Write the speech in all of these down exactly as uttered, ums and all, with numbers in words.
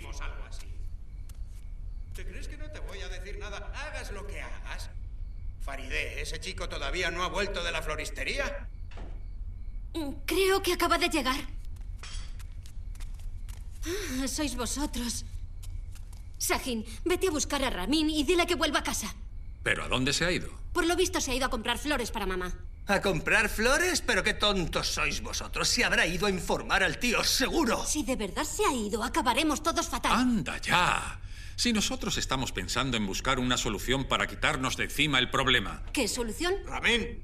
decimos algo así. ¿Te crees que no te voy a decir nada? Hagas lo que hagas. Farideh, ¿ese chico todavía no ha vuelto de la floristería? Creo que acaba de llegar. Ah, sois vosotros. Sahin, vete a buscar a Ramin y dile que vuelva a casa. ¿Pero a dónde se ha ido? Por lo visto se ha ido a comprar flores para mamá. ¿A comprar flores? Pero qué tontos sois vosotros. Se habrá ido a informar al tío, seguro. Si de verdad se ha ido, acabaremos todos fatal. ¡Anda ya! Si nosotros estamos pensando en buscar una solución para quitarnos de encima el problema. ¿Qué solución? Ramin.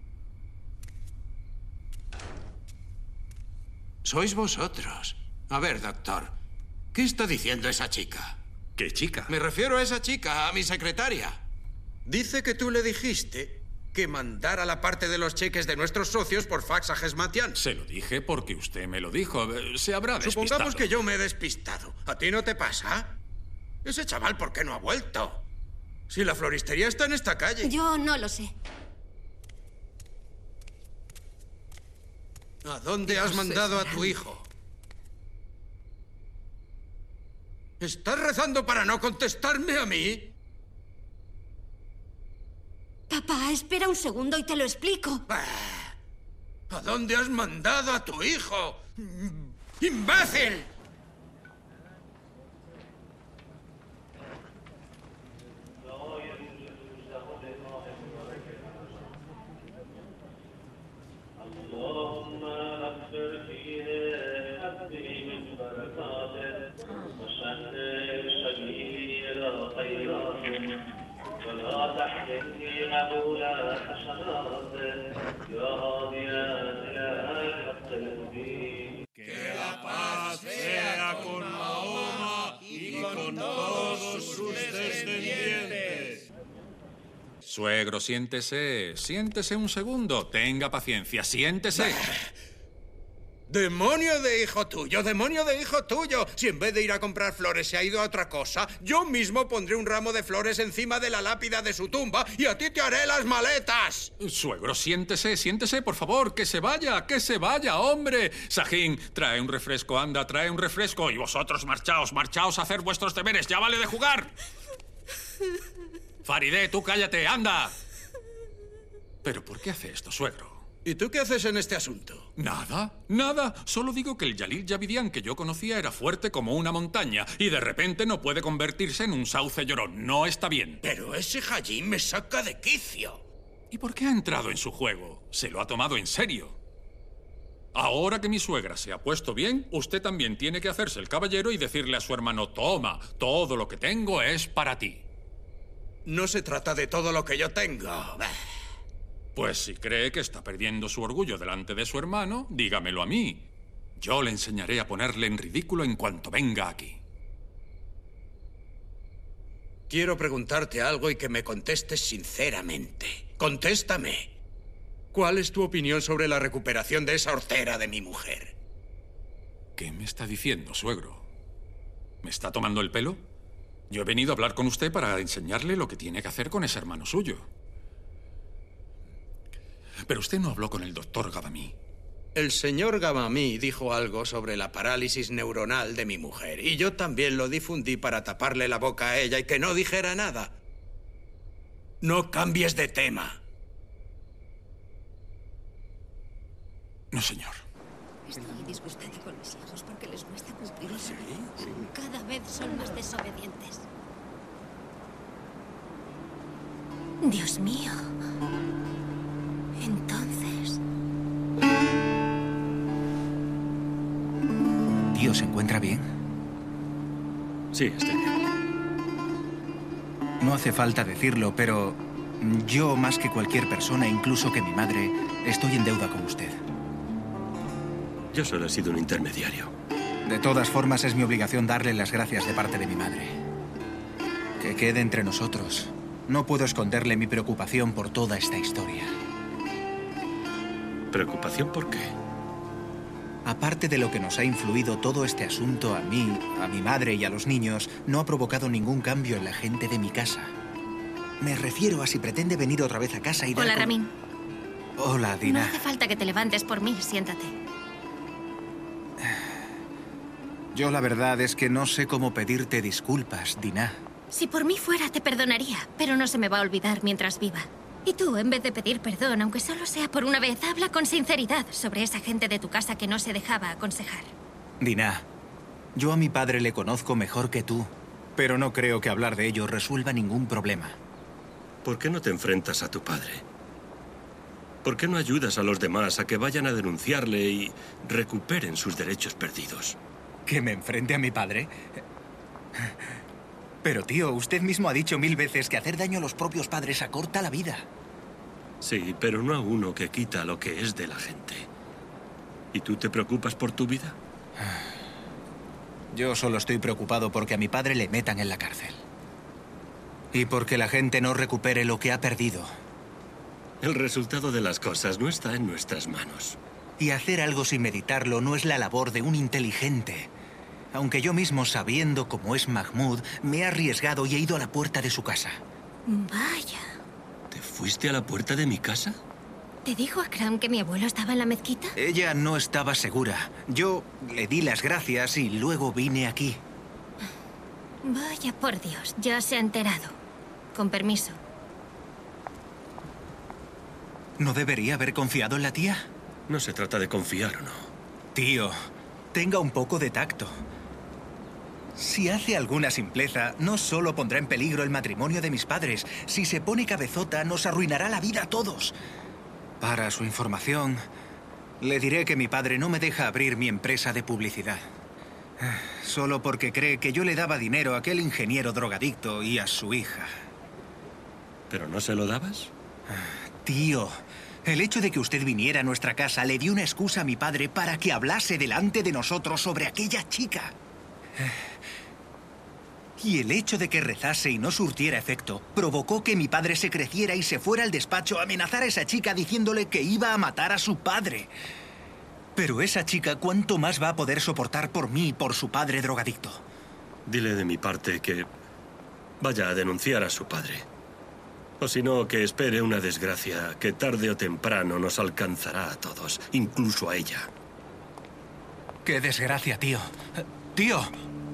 Sois vosotros. A ver, doctor, ¿qué está diciendo esa chica? ¿Qué chica? Me refiero a esa chica, a mi secretaria. Dice que tú le dijiste que mandara la parte de los cheques de nuestros socios por fax a Hesmatian. Se lo dije porque usted me lo dijo. Se habrá despistado. Supongamos que yo me he despistado. ¿A ti no te pasa? Ese chaval, ¿por qué no ha vuelto? Si la floristería está en esta calle. Yo no lo sé. ¿A dónde has mandado a tu hijo? ¿Estás rezando para no contestarme a mí? Papá, espera un segundo y te lo explico. ¿A dónde has mandado a tu hijo? ¡Imbécil! Que la paz sea con Mahoma y con todos sus descendientes. Suegro, siéntese. Siéntese un segundo. Tenga paciencia. Siéntese. ¡Demonio de hijo tuyo! ¡Demonio de hijo tuyo! Si en vez de ir a comprar flores se ha ido a otra cosa, yo mismo pondré un ramo de flores encima de la lápida de su tumba y a ti te haré las maletas. Suegro, siéntese, siéntese, por favor. Que se vaya, que se vaya, hombre. Sahin, trae un refresco, anda, trae un refresco. Y vosotros marchaos, marchaos a hacer vuestros deberes. ¡Ya vale de jugar! Farideh, tú cállate, anda. ¿Pero por qué hace esto, suegro? ¿Y tú qué haces en este asunto? Nada, nada. Solo digo que el Jalil Javidian que yo conocía era fuerte como una montaña y de repente no puede convertirse en un sauce llorón. No está bien. Pero ese Hajim me saca de quicio. ¿Y por qué ha entrado en su juego? Se lo ha tomado en serio. Ahora que mi suegra se ha puesto bien, usted también tiene que hacerse el caballero y decirle a su hermano, toma, todo lo que tengo es para ti. No se trata de todo lo que yo tengo. Pues si cree que está perdiendo su orgullo delante de su hermano, dígamelo a mí. Yo le enseñaré a ponerle en ridículo en cuanto venga aquí. Quiero preguntarte algo y que me contestes sinceramente. Contéstame. ¿Cuál es tu opinión sobre la recuperación de esa hortera de mi mujer? ¿Qué me está diciendo, suegro? ¿Me está tomando el pelo? Yo he venido a hablar con usted para enseñarle lo que tiene que hacer con ese hermano suyo. Pero usted no habló con el doctor Gabamí. El señor Gabamí dijo algo sobre la parálisis neuronal de mi mujer, y yo también lo difundí para taparle la boca a ella y que no dijera nada. No cambies de tema. No, señor. Estoy disgustada con mis hijos porque les cuesta cumplir. ¿Sí? Cada vez son más desobedientes. Dios mío. Entonces... ¿Tío se encuentra bien? Sí, estoy bien. No hace falta decirlo, pero yo, más que cualquier persona, incluso que mi madre, estoy en deuda con usted. Yo solo he sido un intermediario. De todas formas, es mi obligación darle las gracias de parte de mi madre. Que quede entre nosotros. No puedo esconderle mi preocupación por toda esta historia. ¿Preocupación por qué? Aparte de lo que nos ha influido todo este asunto a mí, a mi madre y a los niños, no ha provocado ningún cambio en la gente de mi casa. Me refiero a si pretende venir otra vez a casa y dar... Hola, con... Ramin. Hola, Dina. No hace falta que te levantes por mí. Siéntate. Yo la verdad es que no sé cómo pedirte disculpas, Dinah. Si por mí fuera, te perdonaría, pero no se me va a olvidar mientras viva. Y tú, en vez de pedir perdón, aunque solo sea por una vez, habla con sinceridad sobre esa gente de tu casa que no se dejaba aconsejar. Dinah, yo a mi padre le conozco mejor que tú, pero no creo que hablar de ello resuelva ningún problema. ¿Por qué no te enfrentas a tu padre? ¿Por qué no ayudas a los demás a que vayan a denunciarle y recuperen sus derechos perdidos? ¿Que me enfrente a mi padre? Pero, tío, usted mismo ha dicho mil veces que hacer daño a los propios padres acorta la vida. Sí, pero no a uno que quita lo que es de la gente. ¿Y tú te preocupas por tu vida? Yo solo estoy preocupado porque a mi padre le metan en la cárcel. Y porque la gente no recupere lo que ha perdido. El resultado de las cosas no está en nuestras manos. Y hacer algo sin meditarlo no es la labor de un inteligente. Aunque yo mismo, sabiendo cómo es Mahmoud, me he arriesgado y he ido a la puerta de su casa. Vaya. ¿Te fuiste a la puerta de mi casa? ¿Te dijo Akram que mi abuelo estaba en la mezquita? Ella no estaba segura. Yo le di las gracias y luego vine aquí. Vaya por Dios, ya se ha enterado. Con permiso. ¿No debería haber confiado en la tía? No se trata de confiar o no. Tío, tenga un poco de tacto. Si hace alguna simpleza, no solo pondrá en peligro el matrimonio de mis padres. Si se pone cabezota, nos arruinará la vida a todos. Para su información, le diré que mi padre no me deja abrir mi empresa de publicidad. Solo porque cree que yo le daba dinero a aquel ingeniero drogadicto y a su hija. ¿Pero no se lo dabas? Tío, el hecho de que usted viniera a nuestra casa le dio una excusa a mi padre para que hablase delante de nosotros sobre aquella chica. Y el hecho de que rezase y no surtiera efecto provocó que mi padre se creciera y se fuera al despacho a amenazar a esa chica diciéndole que iba a matar a su padre. Pero esa chica, ¿cuánto más va a poder soportar por mí y por su padre drogadicto? Dile de mi parte que vaya a denunciar a su padre. O si no, que espere una desgracia que tarde o temprano nos alcanzará a todos, incluso a ella. ¡Qué desgracia, tío! ¡Tío!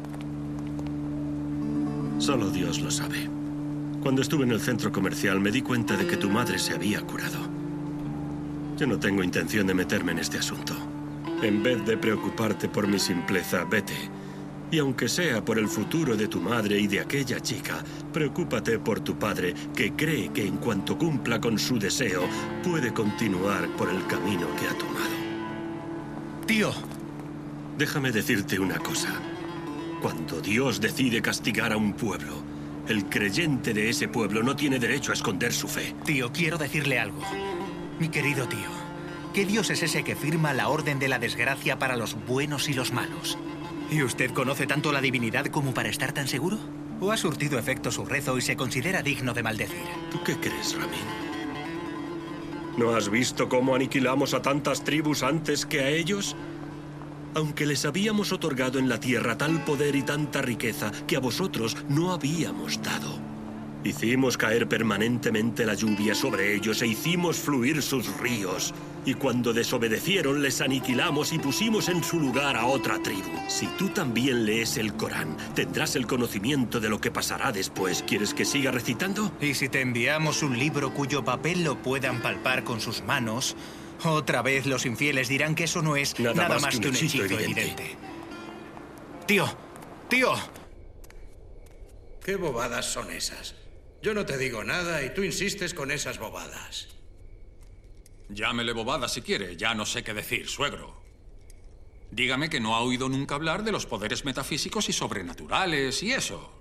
Solo Dios lo sabe. Cuando estuve en el centro comercial me di cuenta de que tu madre se había curado. Yo no tengo intención de meterme en este asunto. En vez de preocuparte por mi simpleza, vete. Y aunque sea por el futuro de tu madre y de aquella chica, preocúpate por tu padre, que cree que en cuanto cumpla con su deseo, puede continuar por el camino que ha tomado. ¡Tío! Déjame decirte una cosa. Cuando Dios decide castigar a un pueblo, el creyente de ese pueblo no tiene derecho a esconder su fe. Tío, quiero decirle algo. Mi querido tío, ¿qué Dios es ese que firma la orden de la desgracia para los buenos y los malos? ¿Y usted conoce tanto la divinidad como para estar tan seguro? ¿O ha surtido efecto su rezo y se considera digno de maldecir? ¿Tú qué crees, Ramin? ¿No has visto cómo aniquilamos a tantas tribus antes que a ellos? Aunque les habíamos otorgado en la tierra tal poder y tanta riqueza que a vosotros no habíamos dado. Hicimos caer permanentemente la lluvia sobre ellos e hicimos fluir sus ríos. Y cuando desobedecieron, les aniquilamos y pusimos en su lugar a otra tribu. Si tú también lees el Corán, tendrás el conocimiento de lo que pasará después. ¿Quieres que siga recitando? Y si te enviamos un libro cuyo papel lo puedan palpar con sus manos, otra vez los infieles dirán que eso no es nada, nada más, más que un hechizo evidente. evidente. Tío, tío. ¿Qué bobadas son esas? Yo no te digo nada y tú insistes con esas bobadas. Llámele bobada si quiere, ya no sé qué decir, suegro. Dígame que no ha oído nunca hablar de los poderes metafísicos y sobrenaturales y eso.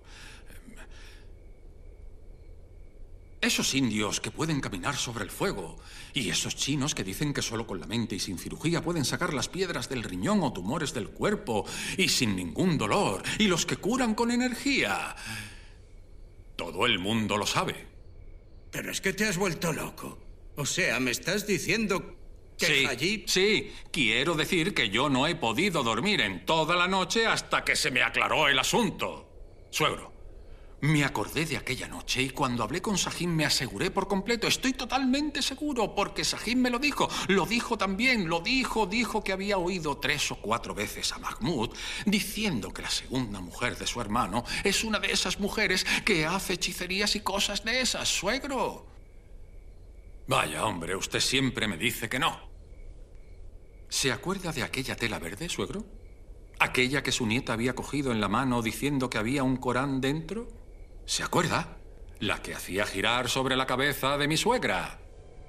Esos indios que pueden caminar sobre el fuego y esos chinos que dicen que solo con la mente y sin cirugía pueden sacar las piedras del riñón o tumores del cuerpo y sin ningún dolor, y los que curan con energía. Todo el mundo lo sabe. Pero es que te has vuelto loco. O sea, ¿me estás diciendo que sí, allí...? Sí, quiero decir que yo no he podido dormir en toda la noche hasta que se me aclaró el asunto. Suegro, Me acordé de aquella noche y cuando hablé con Sahin me aseguré por completo. Estoy totalmente seguro porque Sahin me lo dijo. Lo dijo también, lo dijo, dijo que había oído tres o cuatro veces a Mahmoud diciendo que la segunda mujer de su hermano es una de esas mujeres que hace hechicerías y cosas de esas, suegro. Vaya, hombre, usted siempre me dice que no. ¿Se acuerda de aquella tela verde, suegro? ¿Aquella que su nieta había cogido en la mano diciendo que había un Corán dentro? ¿Se acuerda? La que hacía girar sobre la cabeza de mi suegra.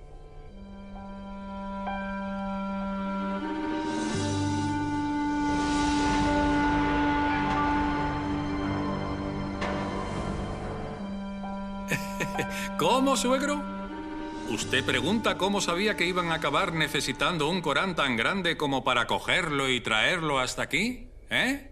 ¿Cómo, suegro? ¿Usted pregunta cómo sabía que iban a acabar necesitando un Corán tan grande como para cogerlo y traerlo hasta aquí? ¿Eh?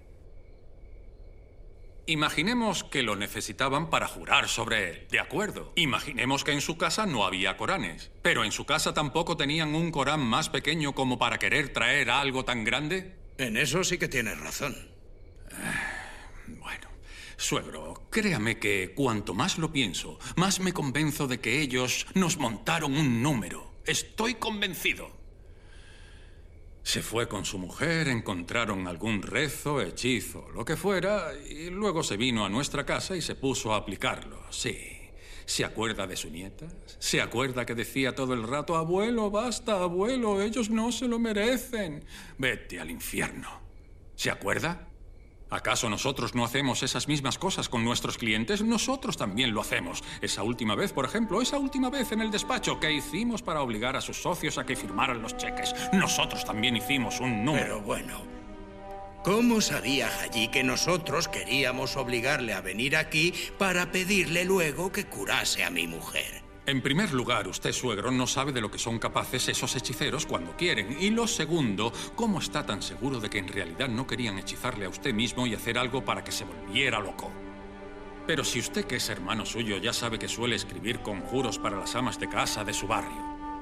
Imaginemos que lo necesitaban para jurar sobre él. De acuerdo. Imaginemos que en su casa no había Coranes. Pero en su casa tampoco tenían un Corán más pequeño como para querer traer algo tan grande. En eso sí que tienes razón. Bueno, suegro, créame que cuanto más lo pienso, más me convenzo de que ellos nos montaron un número. Estoy convencido. Se fue con su mujer, encontraron algún rezo, hechizo, lo que fuera, y luego se vino a nuestra casa y se puso a aplicarlo. Sí. ¿Se acuerda de su nieta? ¿Se acuerda que decía todo el rato, abuelo, basta, abuelo, ellos no se lo merecen? Vete al infierno. ¿Se acuerda? ¿Acaso nosotros no hacemos esas mismas cosas con nuestros clientes? Nosotros también lo hacemos. Esa última vez, por ejemplo, esa última vez en el despacho, ¿qué hicimos para obligar a sus socios a que firmaran los cheques? Nosotros también hicimos un número. Pero bueno, ¿cómo sabía Haji que nosotros queríamos obligarle a venir aquí para pedirle luego que curase a mi mujer? En primer lugar, usted, suegro, no sabe de lo que son capaces esos hechiceros cuando quieren. Y lo segundo, ¿cómo está tan seguro de que en realidad no querían hechizarle a usted mismo y hacer algo para que se volviera loco? Pero si usted, que es hermano suyo, ya sabe que suele escribir conjuros para las amas de casa de su barrio.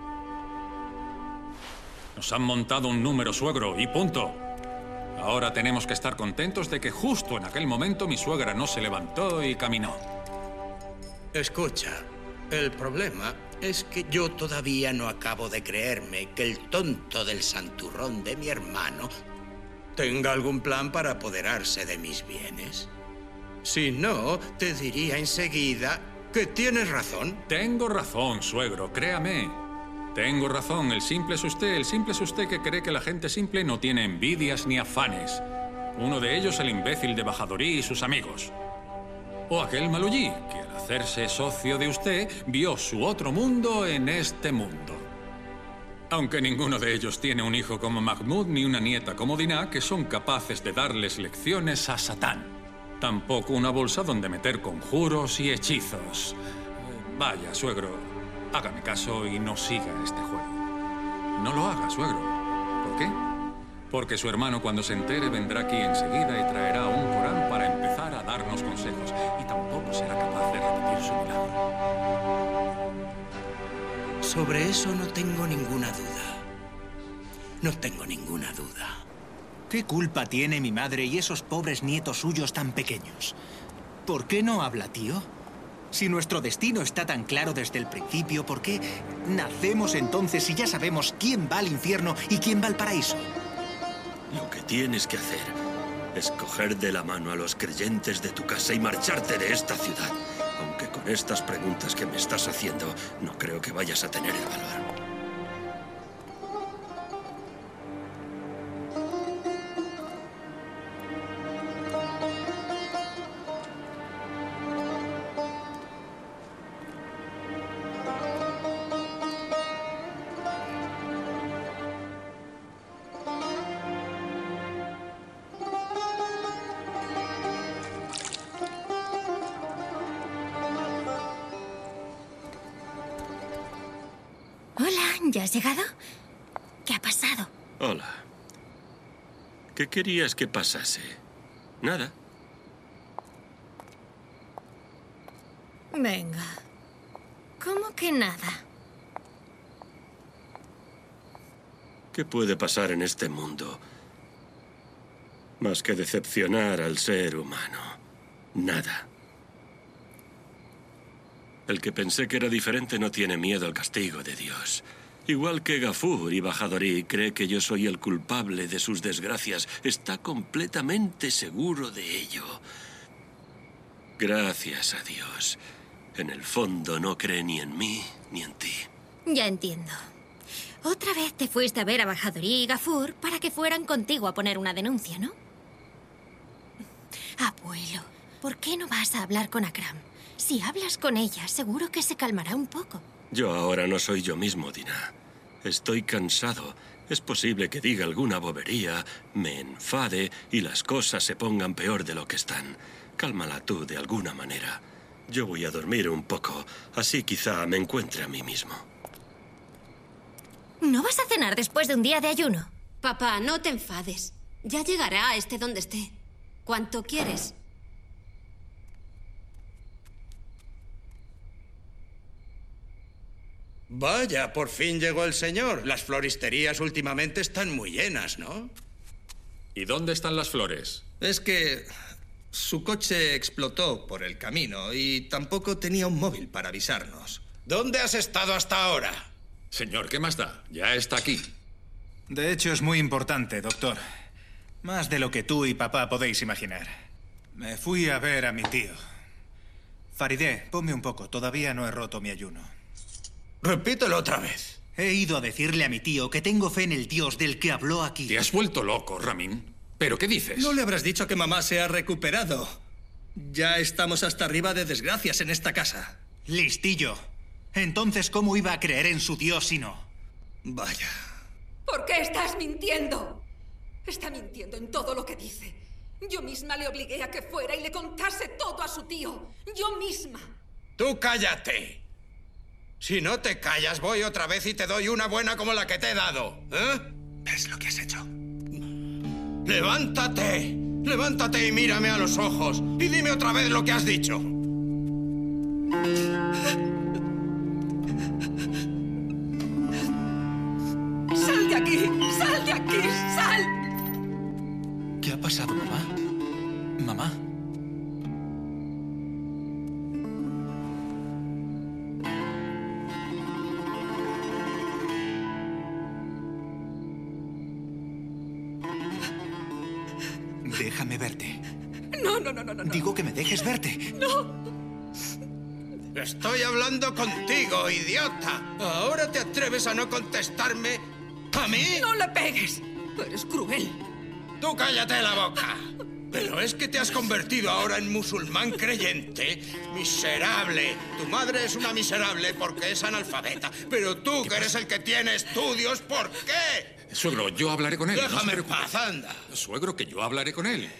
Nos han montado un número, suegro, y punto. Ahora tenemos que estar contentos de que justo en aquel momento mi suegra no se levantó y caminó. Escucha. El problema es que yo todavía no acabo de creerme que el tonto del santurrón de mi hermano tenga algún plan para apoderarse de mis bienes. Si no, te diría enseguida que tienes razón. Tengo razón, suegro, créame. Tengo razón, el simple es usted, el simple es usted que cree que la gente simple no tiene envidias ni afanes. Uno de ellos el imbécil de Bajadorí y sus amigos. O aquel Malullí, que al hacerse socio de usted, vio su otro mundo en este mundo. Aunque ninguno de ellos tiene un hijo como Mahmoud ni una nieta como Dinah, que son capaces de darles lecciones a Satán. Tampoco una bolsa donde meter conjuros y hechizos. Vaya, suegro, hágame caso y no siga este juego. No lo haga, suegro. ¿Por qué? Porque su hermano, cuando se entere, vendrá aquí enseguida y traerá un Corán para empezar a darnos consejos. Y tampoco será capaz de repetir su milagro. Sobre eso no tengo ninguna duda. No tengo ninguna duda. ¿Qué culpa tiene mi madre y esos pobres nietos suyos tan pequeños? ¿Por qué no habla, tío? Si nuestro destino está tan claro desde el principio, ¿por qué nacemos entonces si ya sabemos quién va al infierno y quién va al paraíso? Lo que tienes que hacer es coger de la mano a los creyentes de tu casa y marcharte de esta ciudad. Aunque con estas preguntas que me estás haciendo, no creo que vayas a tener el valor. ¿Ya has llegado? ¿Qué ha pasado? Hola. ¿Qué querías que pasase? Nada. Venga. ¿Cómo que nada? ¿Qué puede pasar en este mundo más que decepcionar al ser humano? Nada. El que pensé que era diferente no tiene miedo al castigo de Dios. Igual que Gafur y Bahadorí cree que yo soy el culpable de sus desgracias. Está completamente seguro de ello. Gracias a Dios. En el fondo no cree ni en mí ni en ti. Ya entiendo. Otra vez te fuiste a ver a Bahadorí y Gafur para que fueran contigo a poner una denuncia, ¿no? Abuelo, ¿por qué no vas a hablar con Akram? Si hablas con ella, seguro que se calmará un poco. Yo ahora no soy yo mismo, Dinah. Estoy cansado. Es posible que diga alguna bobería, me enfade y las cosas se pongan peor de lo que están. Cálmala tú de alguna manera. Yo voy a dormir un poco, así quizá me encuentre a mí mismo. ¿No vas a cenar después de un día de ayuno? Papá, no te enfades. Ya llegará, esté donde esté. ¿Cuánto quieres? Vaya, por fin llegó el señor. Las floristerías últimamente están muy llenas, ¿no? ¿Y dónde están las flores? Es que su coche explotó por el camino y tampoco tenía un móvil para avisarnos. ¿Dónde has estado hasta ahora? Señor, ¿qué más da? Ya está aquí. De hecho, es muy importante, doctor. Más de lo que tú y papá podéis imaginar. Me fui a ver a mi tío. Farideh, ponme un poco. Todavía no he roto mi ayuno. Repítelo otra vez. He ido a decirle a mi tío que tengo fe en el Dios del que habló aquí. ¿Te has vuelto loco, Ramin? ¿Pero qué dices? No le habrás dicho que mamá se ha recuperado. Ya estamos hasta arriba de desgracias en esta casa. Listillo. Entonces, ¿cómo iba a creer en su Dios si no? Vaya. ¿Por qué estás mintiendo? Está mintiendo en todo lo que dice. Yo misma le obligué a que fuera y le contase todo a su tío. Yo misma. Tú cállate. Si no te callas, voy otra vez y te doy una buena como la que te he dado. ¿Eh? ¿Ves lo que has hecho? ¡Levántate! ¡Levántate y mírame a los ojos! Y dime otra vez lo que has dicho. ¡Sal de aquí! ¡Sal de aquí! ¡Sal! ¿Qué ha pasado, mamá? Mamá. Déjame verte. No, no, no, no, no. Digo que me dejes verte. No. Estoy hablando contigo, idiota. ¿Ahora te atreves a no contestarme a mí? No le pegues. Eres cruel. Tú cállate la boca. Pero es que te has convertido ahora en musulmán creyente. Miserable. Tu madre es una miserable porque es analfabeta. Pero tú, que eres el que tiene estudios, ¿por qué? Suegro, yo hablaré con él. Déjame no en paz, anda. Suegro, que yo hablaré con él.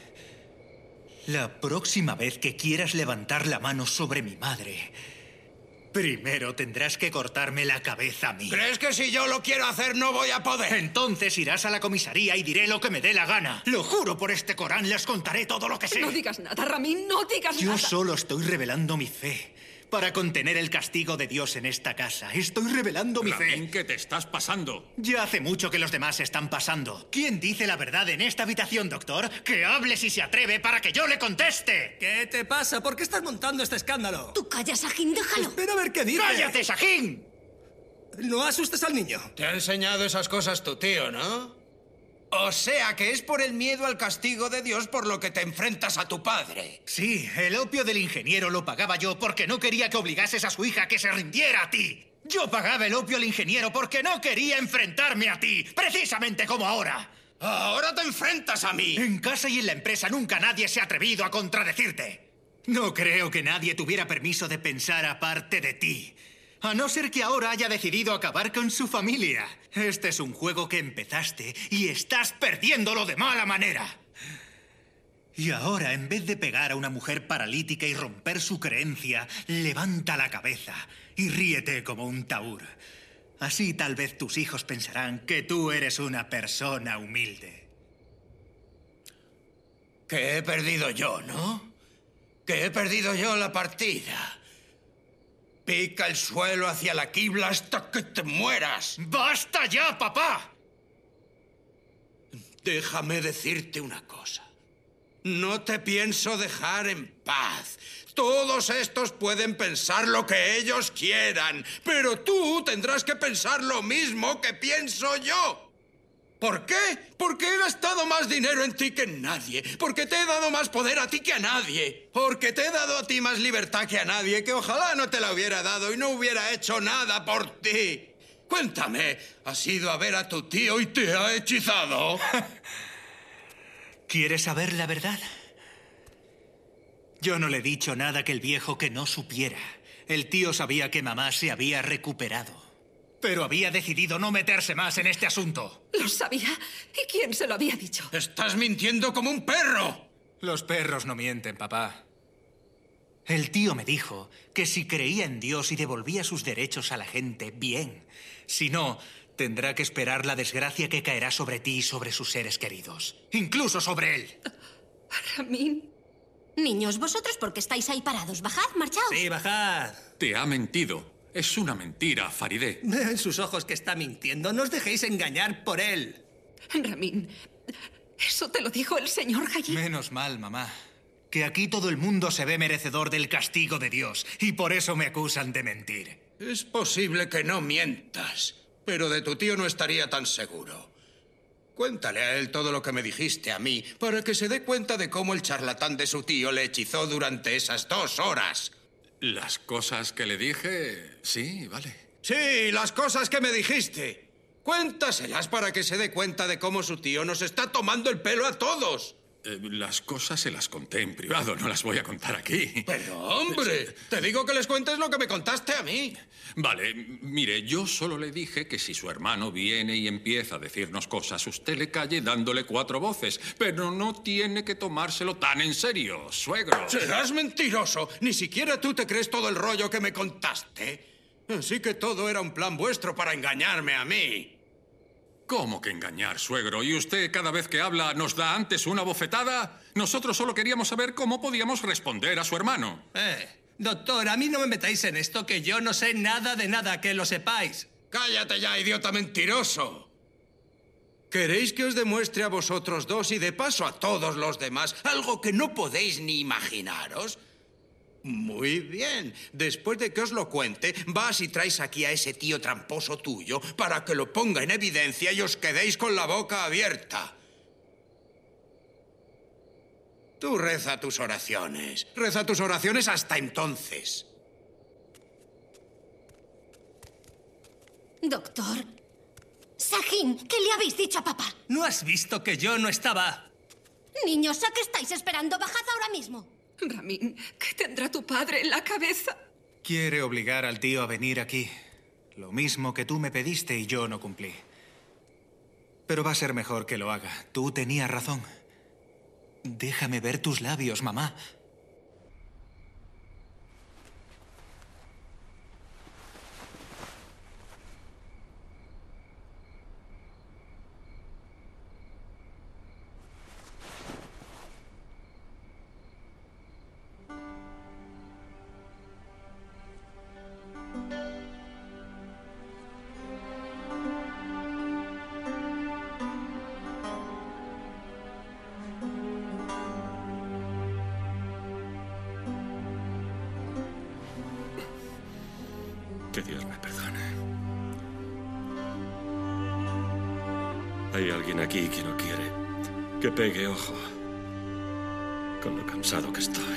La próxima vez que quieras levantar la mano sobre mi madre, primero tendrás que cortarme la cabeza a mí. ¿Crees que si yo lo quiero hacer no voy a poder? Entonces irás a la comisaría y diré lo que me dé la gana. Lo juro por este Corán, les contaré todo lo que sé. No digas nada, Ramin, no digas Yo nada. Yo solo estoy revelando mi fe. Para contener el castigo de Dios en esta casa. Estoy revelando mi fe. Ramin, ¿qué te estás pasando? Ya hace mucho que los demás se están pasando. ¿Quién dice la verdad en esta habitación, doctor? Que hable si se atreve para que yo le conteste. ¿Qué te pasa? ¿Por qué estás montando este escándalo? Tú callas, Sahin, déjalo. Espera a ver qué dice. ¡Cállate, Sahin! No asustes al niño. Te ha enseñado esas cosas tu tío, ¿no? O sea que es por el miedo al castigo de Dios por lo que te enfrentas a tu padre. Sí, el opio del ingeniero lo pagaba yo porque no quería que obligases a su hija a que se rindiera a ti. Yo pagaba el opio al ingeniero porque no quería enfrentarme a ti, precisamente como ahora. Ahora te enfrentas a mí. En casa y en la empresa nunca nadie se ha atrevido a contradecirte. No creo que nadie tuviera permiso de pensar aparte de ti. A no ser que ahora haya decidido acabar con su familia. Este es un juego que empezaste y estás perdiéndolo de mala manera. Y ahora, en vez de pegar a una mujer paralítica y romper su creencia, levanta la cabeza y ríete como un taur. Así tal vez tus hijos pensarán que tú eres una persona humilde. Que he perdido yo, ¿no? Que he perdido yo la partida. Pica el suelo hacia la quibla hasta que te mueras. ¡Basta ya, papá! Déjame decirte una cosa. No te pienso dejar en paz. Todos estos pueden pensar lo que ellos quieran, pero tú tendrás que pensar lo mismo que pienso yo. ¿Por qué? Porque he gastado más dinero en ti que en nadie. Porque te he dado más poder a ti que a nadie. Porque te he dado a ti más libertad que a nadie, que ojalá no te la hubiera dado y no hubiera hecho nada por ti. Cuéntame, ¿has ido a ver a tu tío y te ha hechizado? ¿Quieres saber la verdad? Yo no le he dicho nada que el viejo que no supiera. El tío sabía que mamá se había recuperado. Pero había decidido no meterse más en este asunto. ¿Lo sabía? ¿Y quién se lo había dicho? ¡Estás mintiendo como un perro! Los perros no mienten, papá. El tío me dijo que si creía en Dios y devolvía sus derechos a la gente, bien. Si no, tendrá que esperar la desgracia que caerá sobre ti y sobre sus seres queridos. Incluso sobre él. Ramin. Niños, vosotros, ¿por qué estáis ahí parados? Bajad, marchaos. Sí, bajad. Te ha mentido. Es una mentira, Farideh. Veo en sus ojos que está mintiendo. No os dejéis engañar por él. Ramin, ¿eso te lo dijo el señor Hayy? Menos mal, mamá. Que aquí todo el mundo se ve merecedor del castigo de Dios y por eso me acusan de mentir. Es posible que no mientas, pero de tu tío no estaría tan seguro. Cuéntale a él todo lo que me dijiste a mí para que se dé cuenta de cómo el charlatán de su tío le hechizó durante esas dos horas. Las cosas que le dije... Sí, vale. Sí, las cosas que me dijiste. Cuéntaselas para que se dé cuenta de cómo su tío nos está tomando el pelo a todos. Eh, las cosas se las conté en privado, no las voy a contar aquí. Pero, hombre, te digo que les cuentes lo que me contaste a mí. Vale, mire, yo solo le dije que si su hermano viene y empieza a decirnos cosas, usted le calle dándole cuatro voces. Pero no tiene que tomárselo tan en serio, suegro. Serás mentiroso. Ni siquiera tú te crees todo el rollo que me contaste. Así que todo era un plan vuestro para engañarme a mí. ¿Cómo que engañar, suegro? ¿Y usted cada vez que habla nos da antes una bofetada? Nosotros solo queríamos saber cómo podíamos responder a su hermano. Eh, doctor, a mí no me metáis en esto, que yo no sé nada de nada, que lo sepáis. ¡Cállate ya, idiota mentiroso! ¿Queréis que os demuestre a vosotros dos y de paso a todos los demás algo que no podéis ni imaginaros? Muy bien. Después de que os lo cuente, vas y traes aquí a ese tío tramposo tuyo para que lo ponga en evidencia y os quedéis con la boca abierta. Tú reza tus oraciones. Reza tus oraciones hasta entonces. Doctor. Sahin, ¿qué le habéis dicho a papá? ¿No has visto que yo no estaba? Niños, ¿a qué estáis esperando? Bajad ahora mismo. Ramin, ¿qué tendrá tu padre en la cabeza? Quiere obligar al tío a venir aquí. Lo mismo que tú me pediste y yo no cumplí. Pero va a ser mejor que lo haga. Tú tenías razón. Déjame ver tus labios, mamá. Que Dios me perdone. Hay alguien aquí que no quiere que pegue ojo con lo cansado que estoy.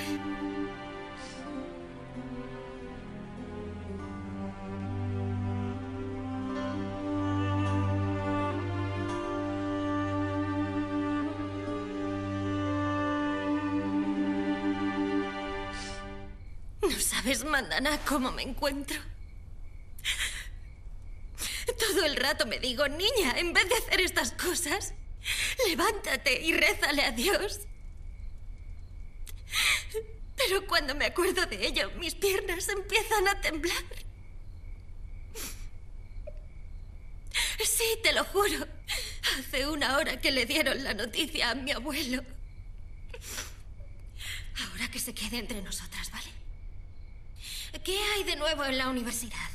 No sabes, Mandana, cómo me encuentro. Todo el rato me digo, niña, en vez de hacer estas cosas, levántate y rézale a Dios. Pero cuando me acuerdo de ello, mis piernas empiezan a temblar. Sí, te lo juro. Hace una hora que le dieron la noticia a mi abuelo. Ahora que se quede entre nosotras, ¿vale? ¿Qué hay de nuevo en la universidad?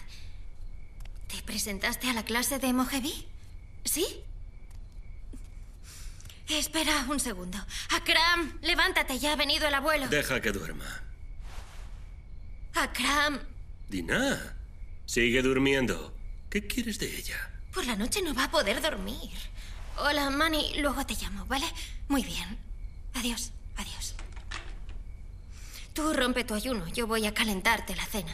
¿Te presentaste a la clase de Mojeví? ¿Sí? Espera un segundo. Akram, levántate, ya ha venido el abuelo. Deja que duerma. Akram. Dinah, sigue durmiendo. ¿Qué quieres de ella? Por la noche no va a poder dormir. Hola, Manny, luego te llamo, ¿vale? Muy bien. Adiós, adiós. Tú rompe tu ayuno, yo voy a calentarte la cena.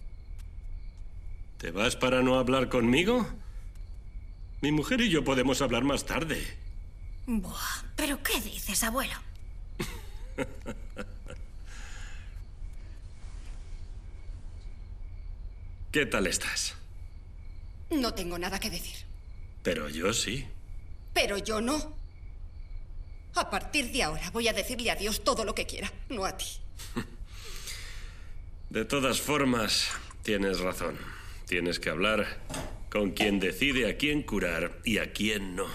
¿Te vas para no hablar conmigo? Mi mujer y yo podemos hablar más tarde. Buah, ¿pero qué dices, abuelo? ¿Qué tal estás? No tengo nada que decir. Pero yo sí. Pero yo no. A partir de ahora voy a decirle a Dios todo lo que quiera, no a ti. De todas formas, tienes razón. Tienes que hablar con quien decide a quién curar y a quién no.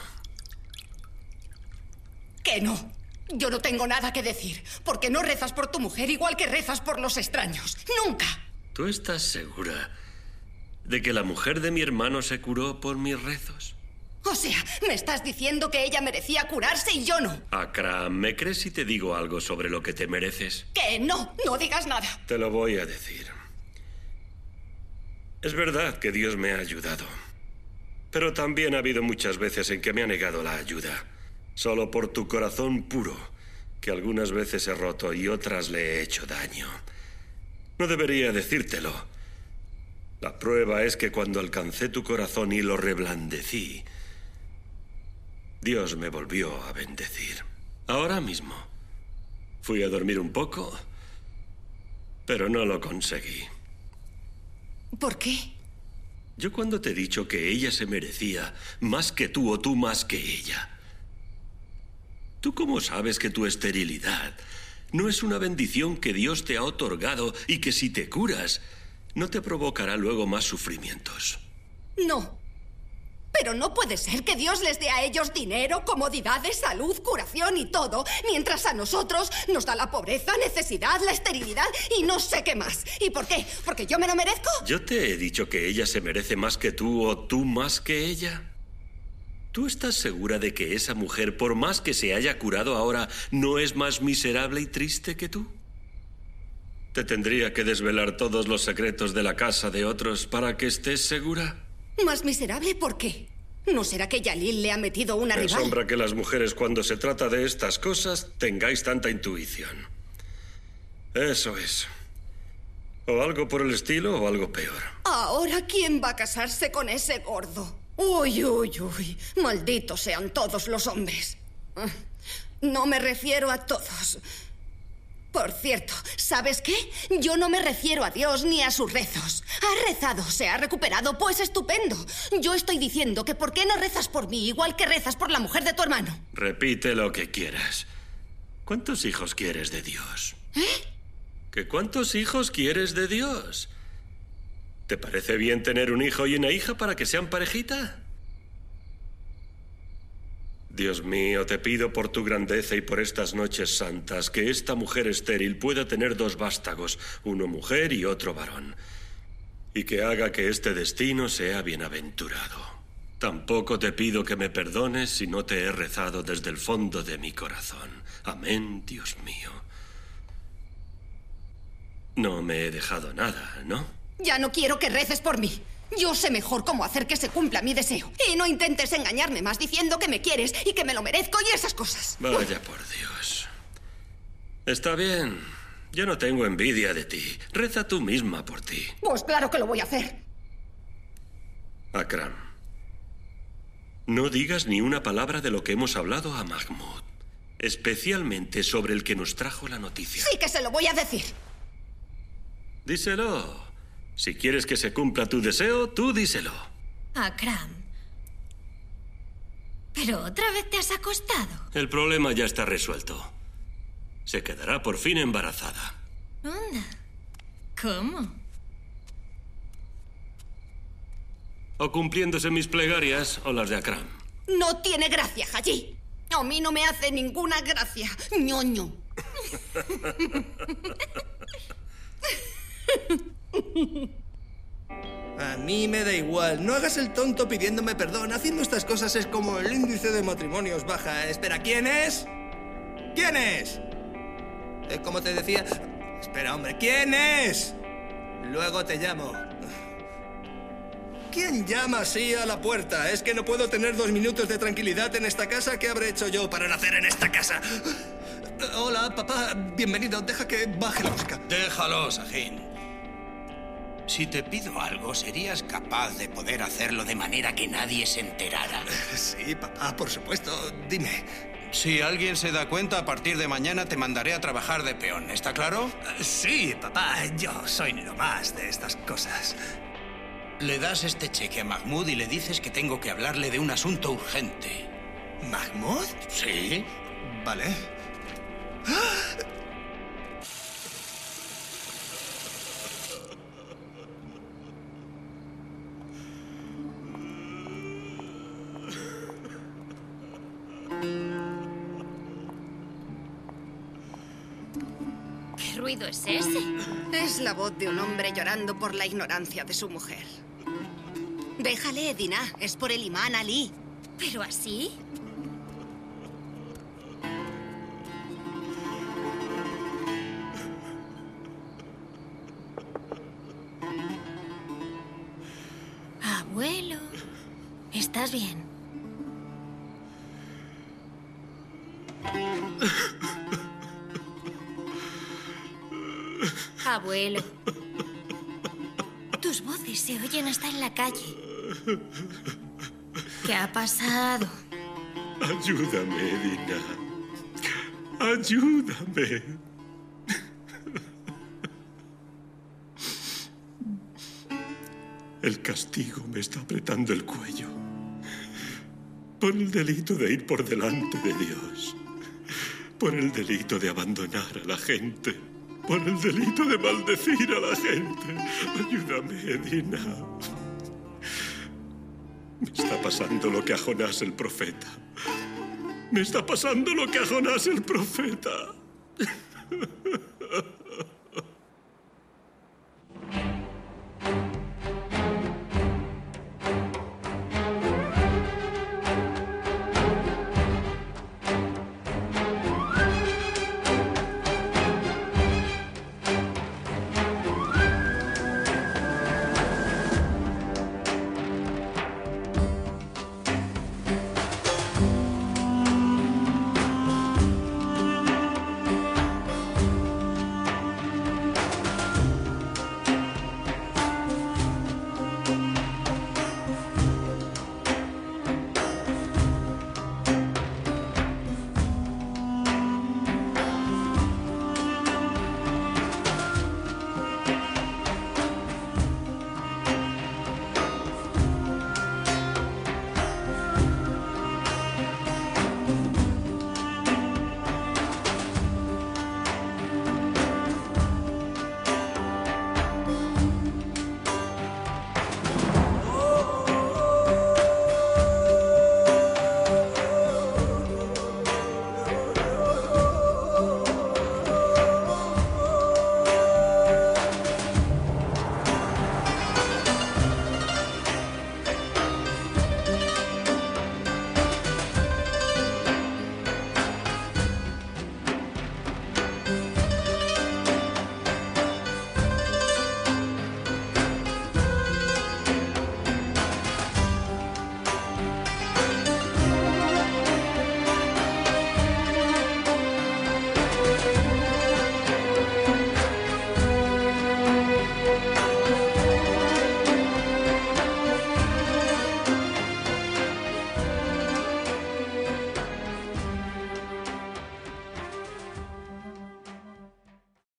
Que no. Yo no tengo nada que decir, porque no rezas por tu mujer igual que rezas por los extraños. ¡Nunca! ¿Tú estás segura de que la mujer de mi hermano se curó por mis rezos? O sea, me estás diciendo que ella merecía curarse y yo no. Akram, ¿me crees si te digo algo sobre lo que te mereces? Que no, no digas nada. Te lo voy a decir. Es verdad que Dios me ha ayudado. Pero también ha habido muchas veces en que me ha negado la ayuda. Solo por tu corazón puro, que algunas veces he roto y otras le he hecho daño. No debería decírtelo. La prueba es que cuando alcancé tu corazón y lo reblandecí, Dios me volvió a bendecir. Ahora mismo. Fui a dormir un poco, pero no lo conseguí. ¿Por qué? Yo cuando te he dicho que ella se merecía más que tú o tú más que ella. ¿Tú cómo sabes que tu esterilidad no es una bendición que Dios te ha otorgado y que si te curas, no te provocará luego más sufrimientos? No. Pero no puede ser que Dios les dé a ellos dinero, comodidades, salud, curación y todo, mientras a nosotros nos da la pobreza, necesidad, la esterilidad y no sé qué más. ¿Y por qué? ¿Porque yo me lo merezco? ¿Yo te he dicho que ella se merece más que tú o tú más que ella? ¿Tú estás segura de que esa mujer, por más que se haya curado ahora, no es más miserable y triste que tú? ¿Te tendría que desvelar todos los secretos de la casa de otros para que estés segura? ¿Más miserable por qué? ¿No será que Yalil le ha metido una Me rival? asombra que las mujeres, cuando se trata de estas cosas, tengáis tanta intuición. Eso es. O algo por el estilo o algo peor. ¿Ahora quién va a casarse con ese gordo? Uy, uy, uy. Malditos sean todos los hombres. No me refiero a todos. Por cierto, ¿sabes qué? Yo no me refiero a Dios ni a sus rezos. Ha rezado, se ha recuperado, pues estupendo. Yo estoy diciendo que ¿por qué no rezas por mí igual que rezas por la mujer de tu hermano? Repite lo que quieras. ¿Cuántos hijos quieres de Dios? ¿Eh? ¿Que cuántos hijos quieres de Dios? ¿Te parece bien tener un hijo y una hija para que sean parejita? Dios mío, te pido por tu grandeza y por estas noches santas que esta mujer estéril pueda tener dos vástagos, uno mujer y otro varón, y que haga que este destino sea bienaventurado. Tampoco te pido que me perdones si no te he rezado desde el fondo de mi corazón. Amén, Dios mío. No me he dejado nada, ¿no? Ya no quiero que reces por mí. Yo sé mejor cómo hacer que se cumpla mi deseo. Y no intentes engañarme más diciendo que me quieres y que me lo merezco y esas cosas. Vaya por Dios. Está bien. Yo no tengo envidia de ti. Reza tú misma por ti. Pues claro que lo voy a hacer. Akram, no digas ni una palabra de lo que hemos hablado a Mahmoud. Especialmente sobre el que nos trajo la noticia. Sí que se lo voy a decir. Díselo. Si quieres que se cumpla tu deseo, tú díselo. Akram. ¿Pero otra vez te has acostado? El problema ya está resuelto. Se quedará por fin embarazada. Anda. ¿Cómo? O cumpliéndose mis plegarias o las de Akram. No tiene gracia, Haji. A mí no me hace ninguna gracia. Ñoño. A mí me da igual. No hagas el tonto pidiéndome perdón. Haciendo estas cosas es como el índice de matrimonios baja. Espera, ¿quién es? ¿Quién es? Eh, como te decía... Espera, hombre, ¿quién es? Luego te llamo. ¿Quién llama así a la puerta? ¿Es que no puedo tener dos minutos de tranquilidad en esta casa? ¿Qué habré hecho yo para nacer en esta casa? Hola, papá. Bienvenido. Deja que baje la música. Déjalo, Sahin. Si te pido algo, ¿serías capaz de poder hacerlo de manera que nadie se enterara? Sí, papá, por supuesto. Dime. Si alguien se da cuenta, a partir de mañana te mandaré a trabajar de peón. ¿Está claro? Sí, papá. Yo soy lo más de estas cosas. Le das este cheque a Mahmoud y le dices que tengo que hablarle de un asunto urgente. ¿Mahmoud? Sí. Vale. ¿Qué ruido es ese? Es la voz de un hombre llorando por la ignorancia de su mujer. Déjale, Edina. Es por el imán Ali. ¿Pero así? Abuelo, ¿estás bien? Abuelo, tus voces se oyen hasta en la calle. ¿Qué ha pasado? Ayúdame, Edina. Ayúdame. El castigo me está apretando el cuello. Por el delito de ir por delante de Dios. Por el delito de abandonar a la gente. Por el delito de maldecir a la gente. Ayúdame, Edina. Me está pasando lo que a Jonás el profeta. Me está pasando lo que a Jonás el profeta.